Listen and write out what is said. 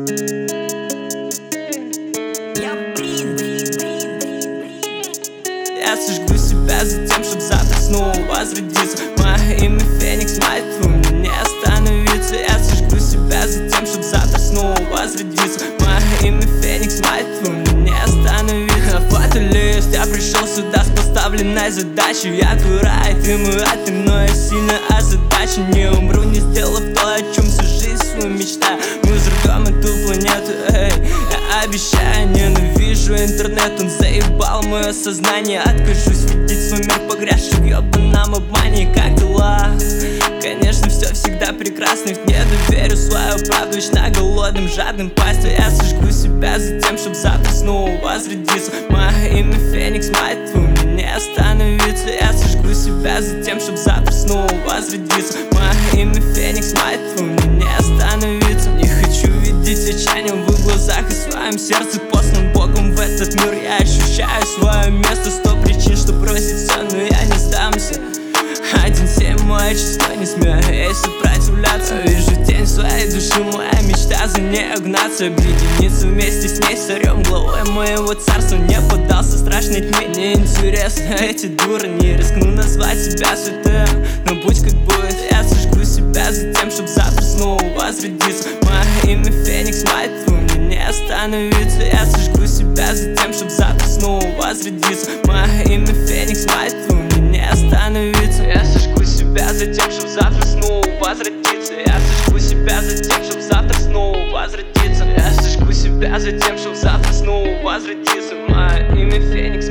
Я сожгу себя за тем, чтоб завтра снова возродиться. Мое имя Феникс, мать твою, мне не остановиться. Я сожгу себя за тем, чтоб завтра снова возродиться. Мое имя Феникс, мать твою, мне не остановиться. Фаталист, я пришел сюда с поставленной задачей. Я твой рай, ты мой ад, ты мною сильно озадачен. Не умру, не сделав то, о чем всю жизнь свою мечтаю. Мы взорвем эту планету, эй. Я обещаю, ненавижу интернет, он заебал мое сознание. Откажусь видеть свой мир погрязший в ёбаном обмане. Как дела? Конечно, все всегда прекрасно, в неду верю свою правду. Вечно голодным, жадным пастью. Я сожгу себя за тем, чтоб завтра снова возродиться. Мое имя Феникс, мать твою, мне не остановиться. Я сожгу себя за тем, чтоб завтра снова возродиться. Мое имя Феникс, мать твою, мне не остановиться. Не хочу видеть отчаянием в их глазах и в своем сердце. Послан Богом в этот мир, я ощущаю свое место. 100 причин, что бросить все, но я не сдамся. 1-7 мое число, не смею ей сопротивляться. Вижу тень своей души, моя мечта за ней угнаться. Объединиться вместе с ней, сорем главой моего царства. Не поддался страшной тьме, мне интересно эти дуры. Не рискну назвать себя святым, но будь как будет. Я сожгу себя за тем, чтоб завтра снова возродиться. Мое имя Феникс, мать твою, мне не остановиться. Я сожгу себя за тем, чтоб завтра снова возродиться. Мое имя Феникс, мать твою, мне не остановиться. Я сожгу себя за тем, чтоб завтра снова возродиться. Я сожгу себя за тем, чтоб завтра снова возродиться. Я сожгу себя за тем, чтоб завтра снова возродиться. Мое имя Феникс.